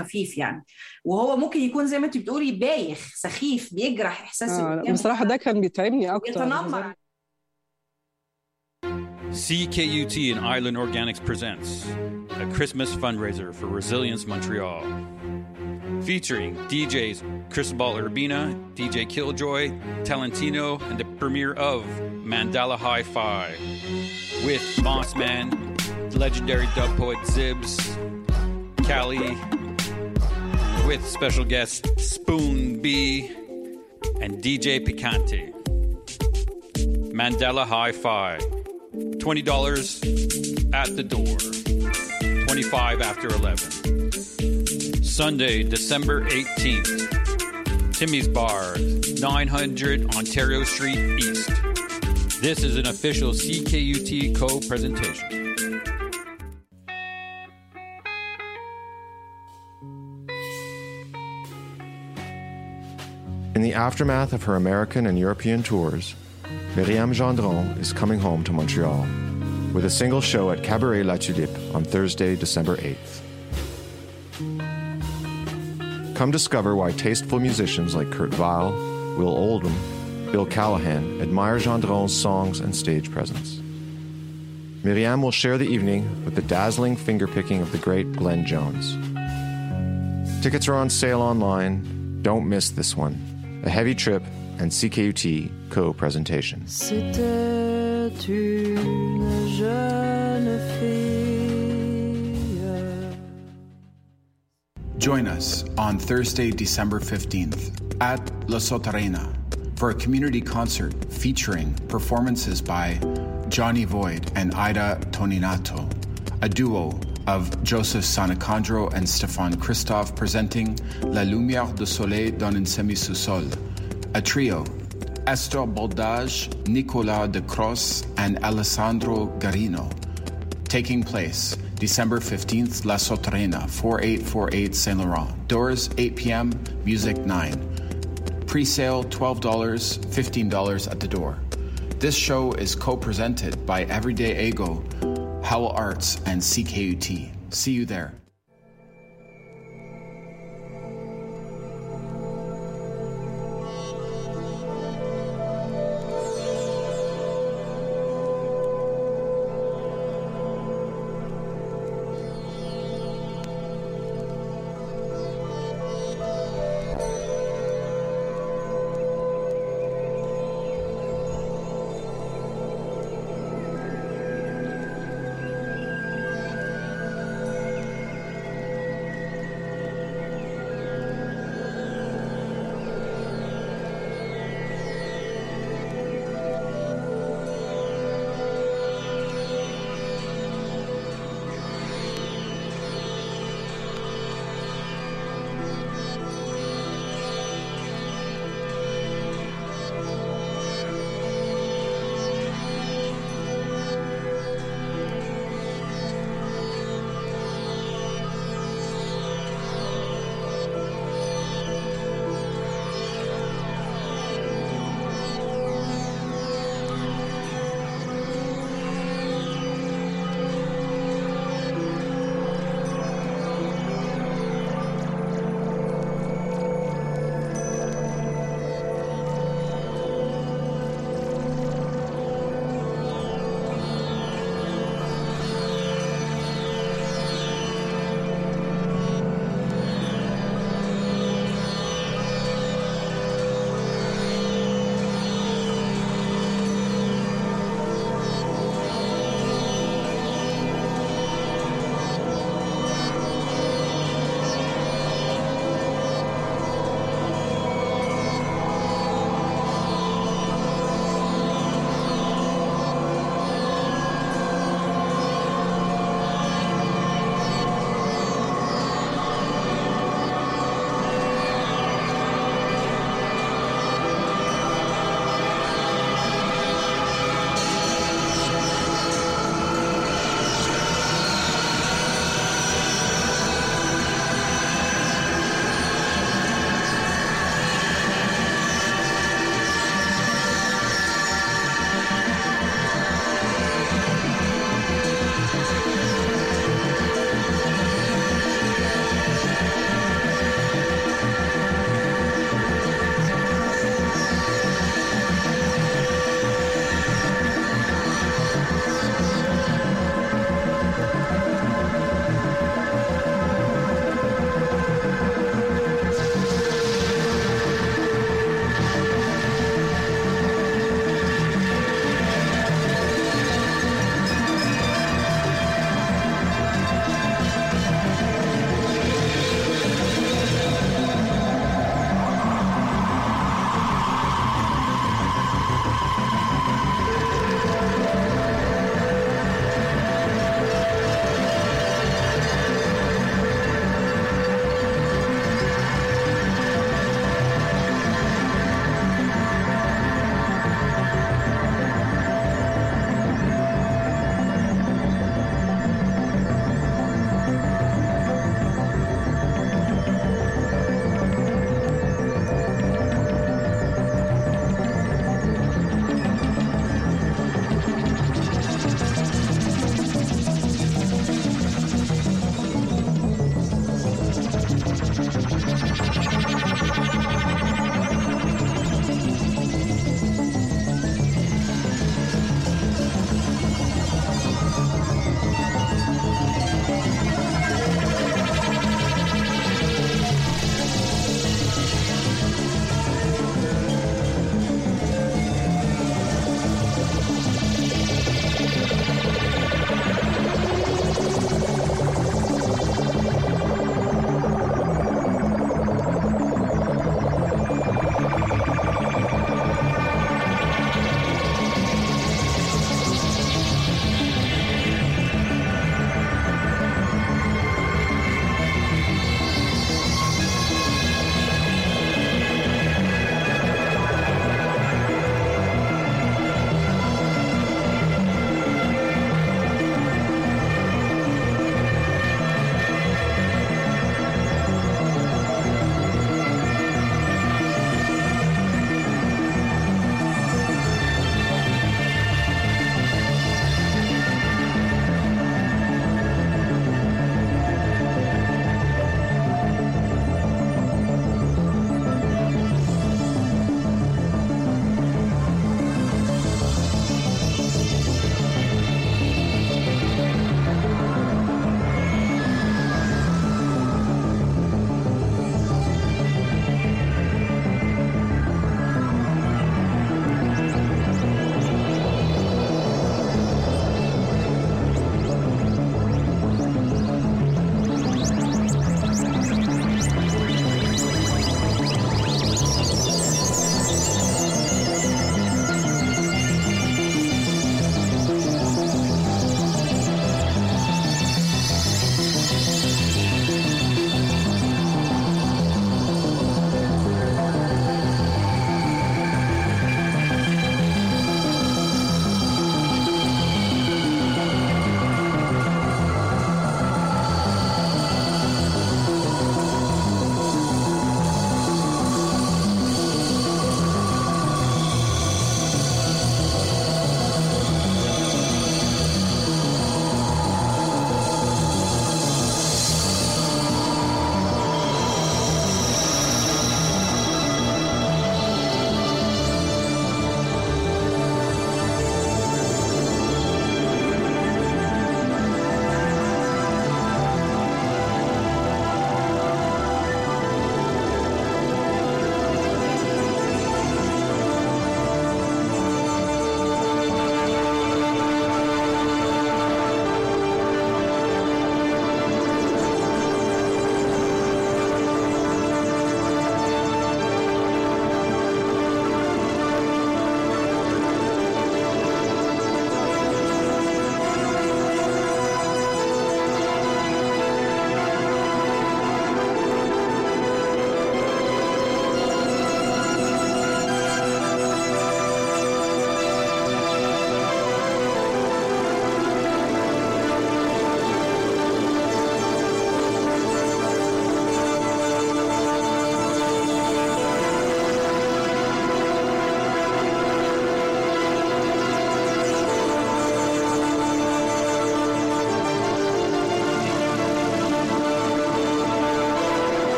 خفيف يعني. وهو ممكن يكون زي ما انت بتقولي بايخ سخيف بيجرح احساس اللي لا، قدامه، بصراحة ده كان بيتعبني أكتر. يتنمر. CKUT and Island Organics presents a Christmas fundraiser for Resilience Montreal, featuring DJs Cristobal Urbina, DJ Killjoy, Talentino, and the premiere of Mandala Hi-Fi with Mossman, legendary dub poet Zibs, Cali, with special guests Spoon B and DJ Picante. Mandela Hi-Fi. $20 at the door. $25 after 11. Sunday, December 18th. Timmy's Bar, 900 Ontario Street East. This is an official CKUT co-presentation. In the aftermath of her American and European tours, Myriam Gendron is coming home to Montreal with a single show at Cabaret La Tulipe on Thursday, December 8th. Come discover why tasteful musicians like Kurt Weill, Will Oldham, Bill Callahan admire Gendron's songs and stage presence. Myriam will share the evening with the dazzling fingerpicking of the great Glenn Jones. Tickets are on sale online. Don't miss this one. A Heavy Trip and CKUT co-presentation. C'était une jeune fille. Join us on Thursday, December 15th at La Sotarena for a community concert featuring performances by Johnny Void and Ida Toninato, a duo of Joseph Sanacandro and Stéphane Christophe presenting La Lumière du Soleil dans un semi-sous-sol, a trio, Esther Baldage, Nicolas de Cross, and Alessandro Garino, taking place December 15th, La Sotarena, 4848 Saint Laurent. Doors 8 p.m., music 9. Pre-sale $12, $15 at the door. This show is co-presented by Everyday Ego, Howell Arts, and CKUT. See you there.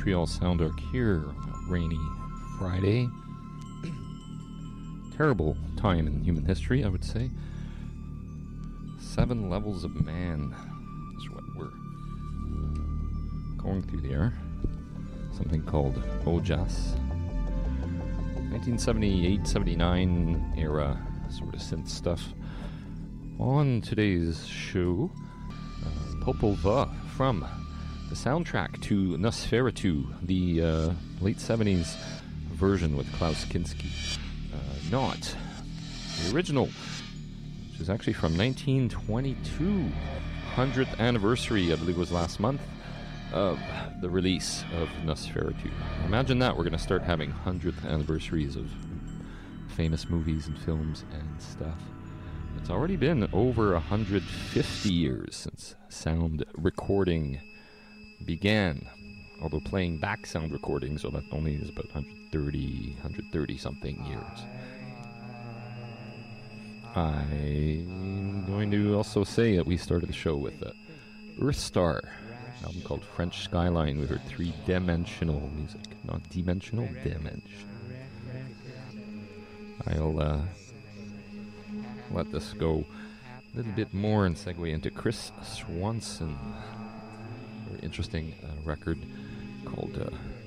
Montreal Sound Arc here on a rainy Friday. Terrible time in human history, I would say. 7 levels of man is what we're going through there. Something called Ojas. 1978-79 era sort of synth stuff. On today's show, Popol Vuh from the soundtrack to Nosferatu, the late 70s version with Klaus Kinski. Not the original, which is actually from 1922, 100th anniversary, I believe was last month, of the release of Nosferatu. Imagine that, we're going to start having 100th anniversaries of famous movies and films and stuff. It's already been over 150 years since sound recording began, although playing back sound recordings, well, that only is about 130 something years. I'm going to also say that we started the show with Earthstar, an album called French Skyline. We heard 3-dimensional music, not dimensional, dimension. I'll let this go a little bit more and segue into Chris Swanson. Very interesting record called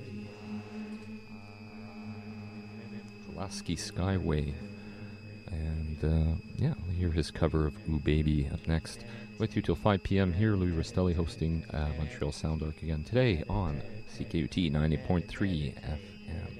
Pulaski Skyway. And yeah, we'll hear his cover of Ooh Baby up next. With you till 5 p.m. here, Louis Rastelli hosting Montreal Sound Arc again today on CKUT 90.3 FM.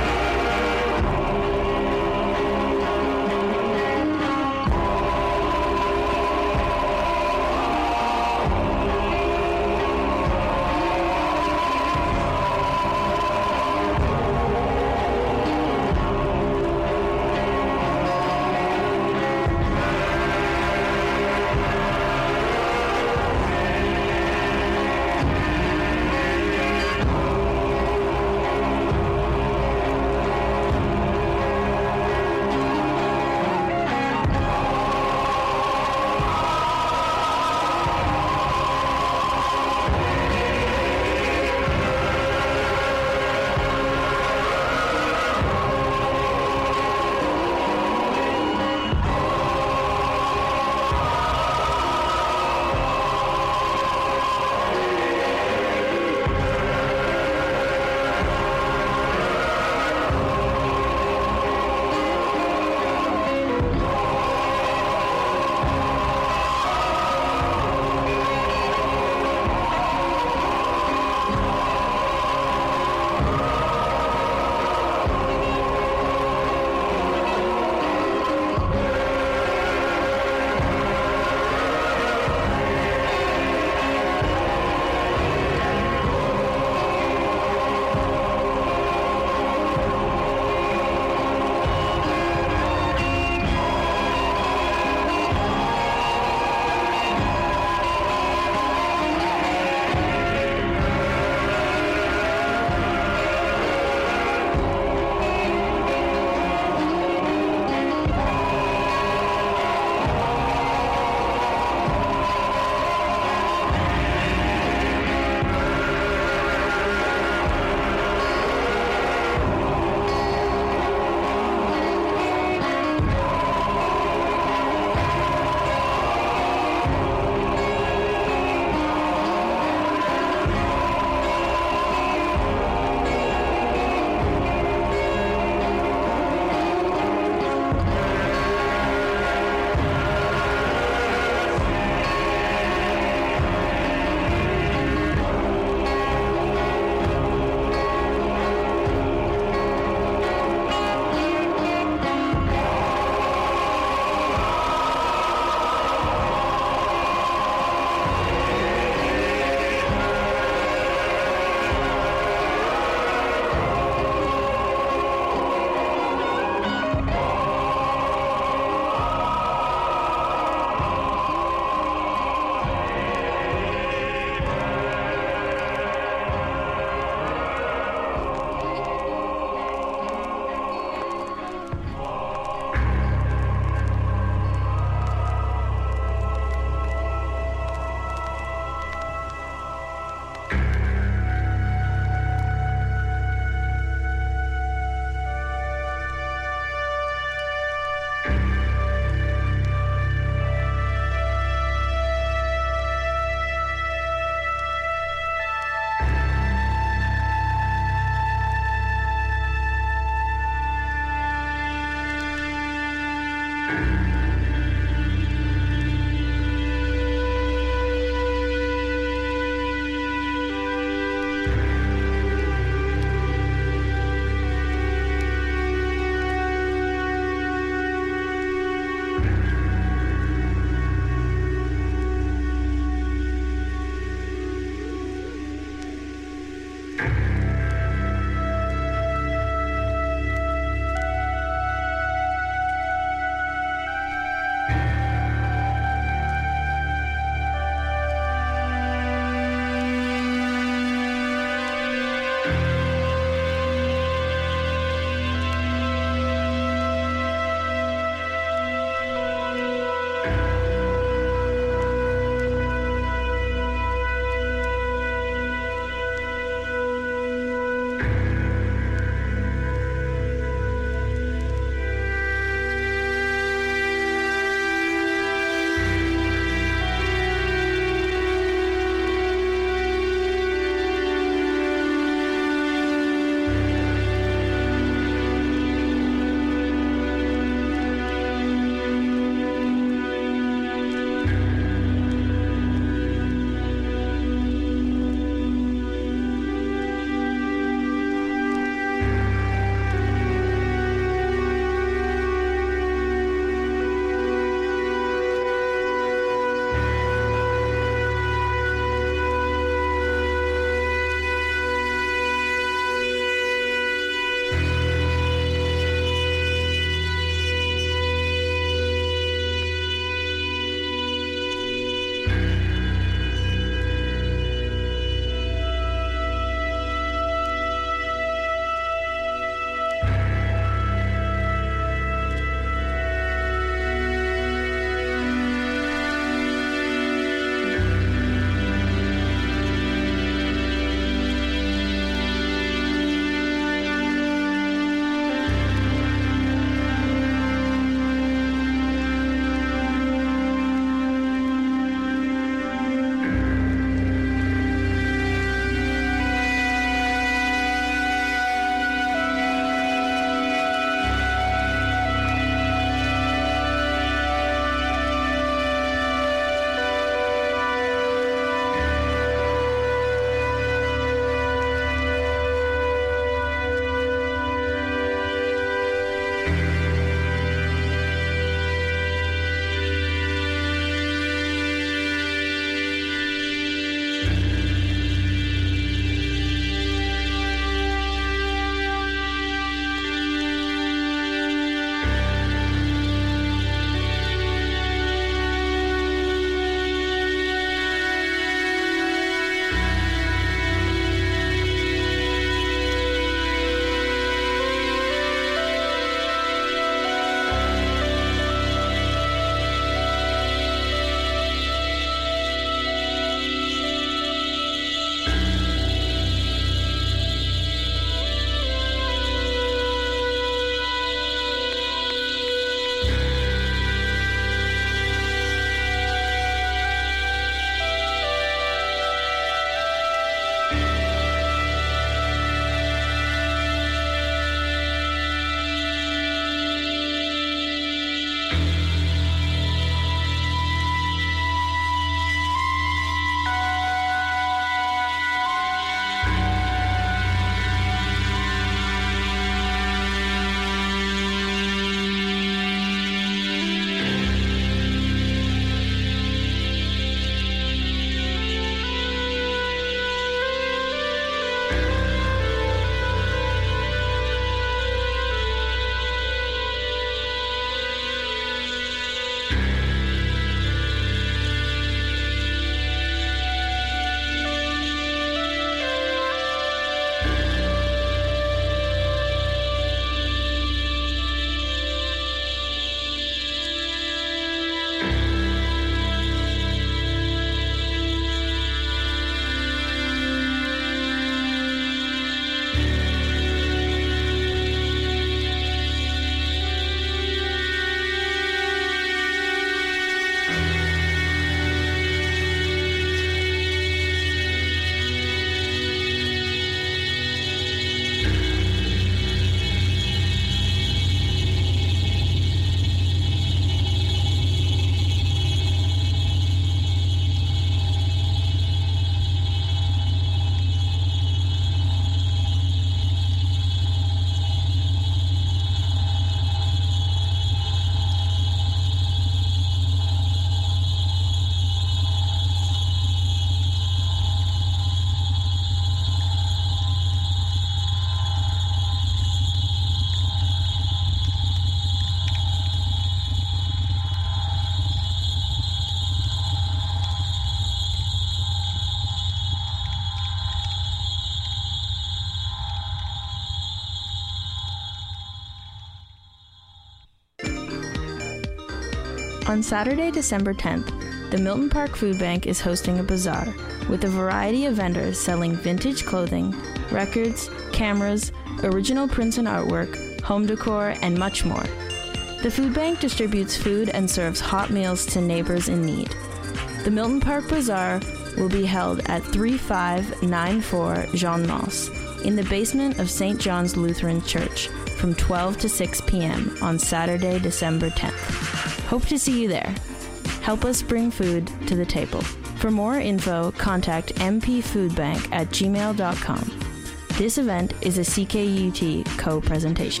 On Saturday, December 10th, the Milton Park Food Bank is hosting a bazaar with a variety of vendors selling vintage clothing, records, cameras, original prints and artwork, home decor, and much more. The food bank distributes food and serves hot meals to neighbors in need. The Milton Park Bazaar will be held at 3594 Jean Mance in the basement of St. John's Lutheran Church from 12 to 6 p.m. on Saturday, December 10th. Hope to see you there. Help us bring food to the table. For more info, contact mpfoodbank@gmail.com. This event is a CKUT co-presentation.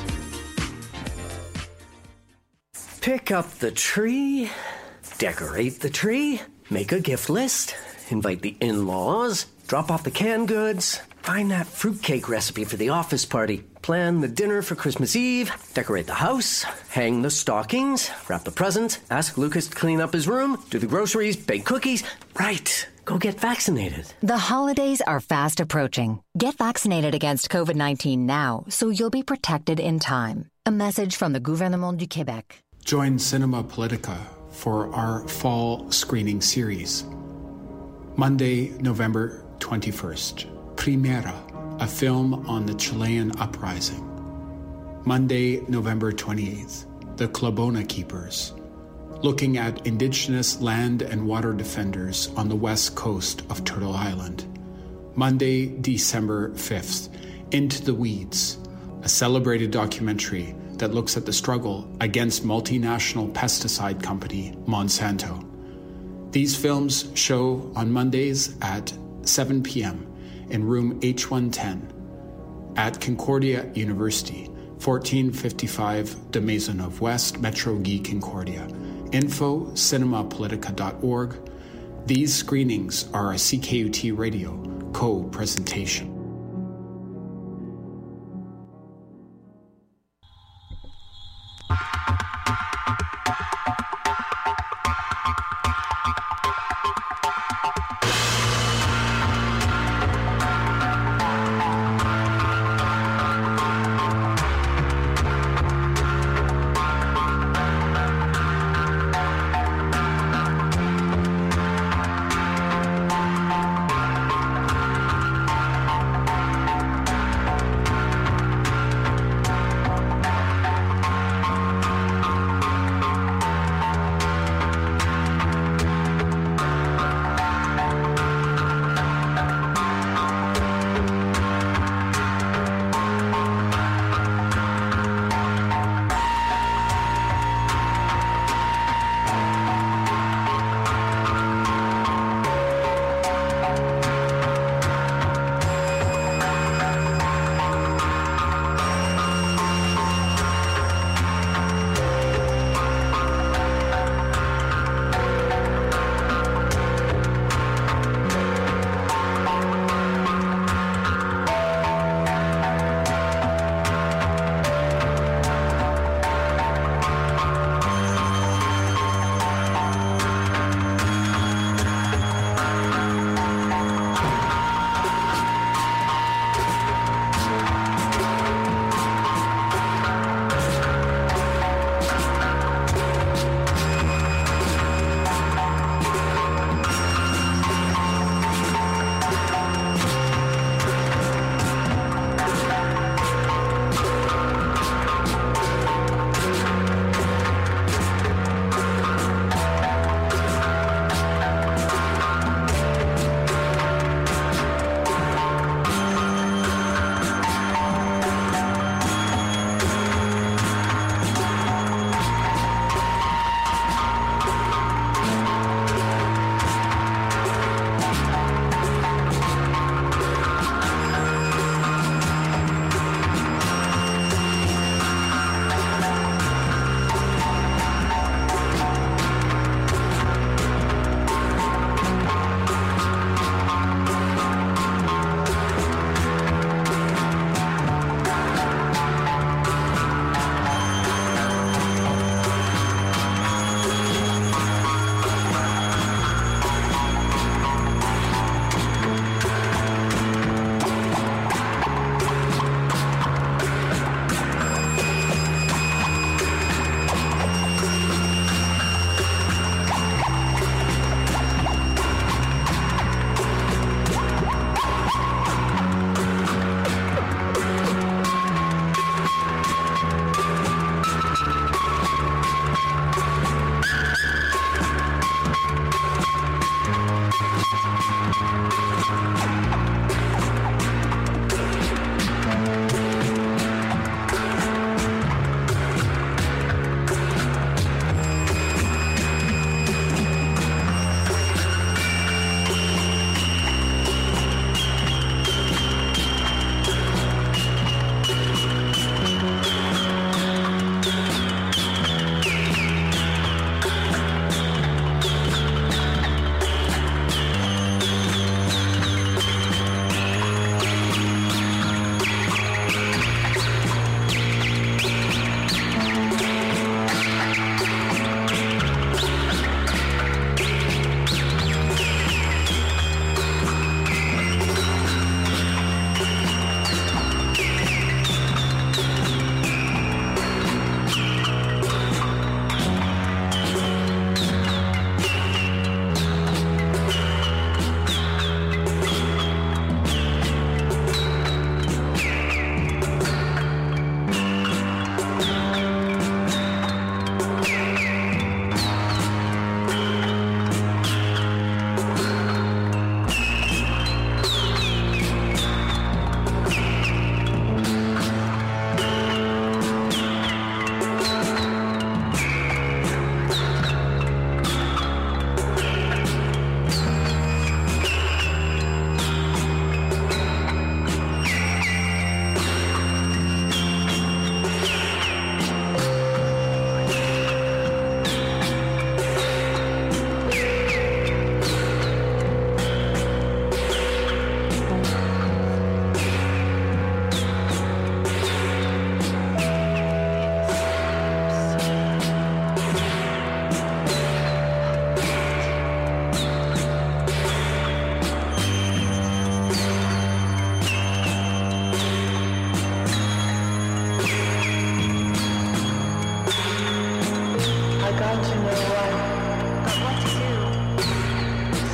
Pick up the tree, decorate the tree, make a gift list, invite the in-laws, drop off the canned goods, find that fruitcake recipe for the office party, plan the dinner for Christmas Eve, decorate the house, hang the stockings, wrap the presents, ask Lucas to clean up his room, do the groceries, bake cookies. Right. Go get vaccinated. The holidays are fast approaching. Get vaccinated against COVID-19 now so you'll be protected in time. A message from the Gouvernement du Québec. Join Cinema Politica for our fall screening series. Monday, November 21st, Primera, a film on the Chilean uprising. Monday, November 28th, The Klabona Keepers, looking at Indigenous land and water defenders on the west coast of Turtle Island. Monday, December 5th, Into the Weeds, a celebrated documentary that looks at the struggle against multinational pesticide company Monsanto. These films show on Mondays at 7 p.m. in room H110 at Concordia University, 1455 de Maisonneuve West, Metro Guy Concordia. Info, cinemapolitica.org. These screenings are a CKUT Radio co-presentation.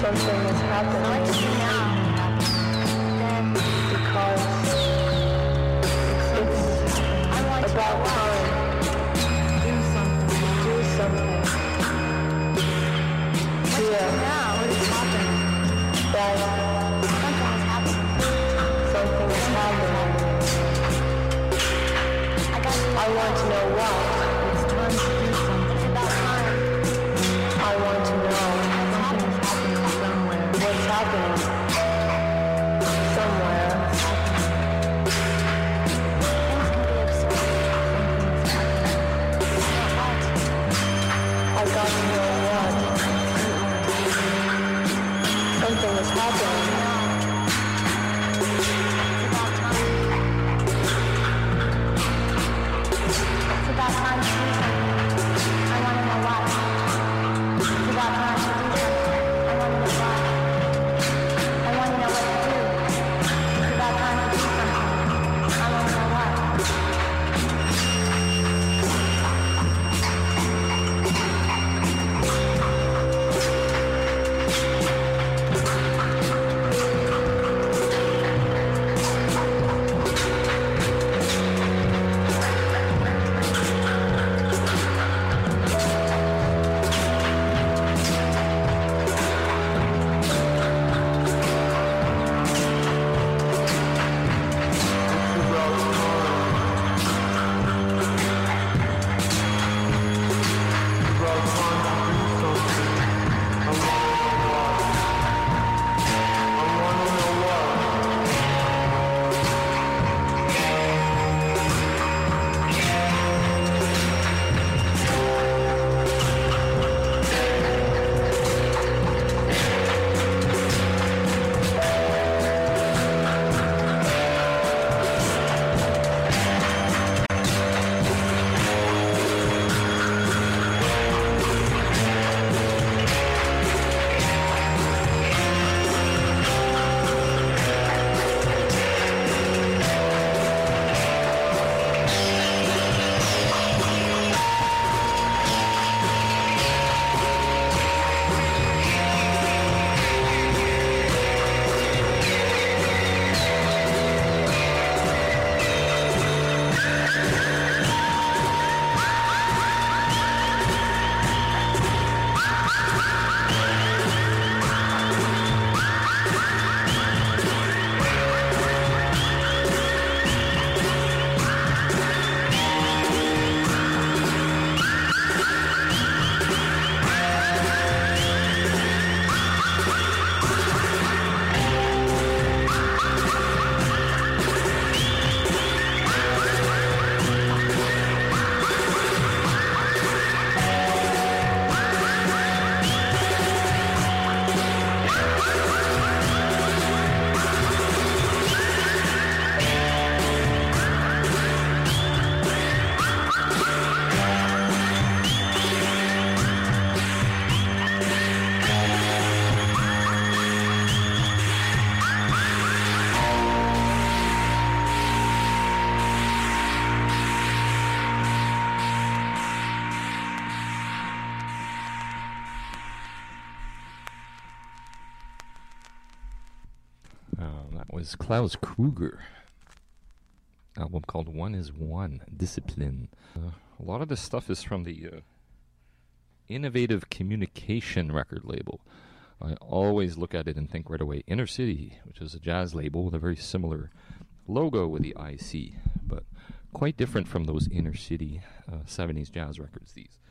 something is happening. I want to do now. Because I want about time. Do something. Yeah. Now, what is happening? That something is happening. Something is happening. I want to know what. It's time to do something. It's about time. I want to know. Something is happening somewhere. What's happening? Somewhere. Things can be absurd. I got to know what. Something is happening. It's about time to do something. I want to know what. It's about time to do something. I want to know what. I want to know what to do. It's about time to do something. I want to know what. That was Klaus Kruger. Album called One is One, Discipline. A lot of this stuff is from the Innovative Communication record label. I always look at it and think right away, Inner City, which is a jazz label with a very similar logo with the IC, but quite different from those Inner City 70s jazz records, these.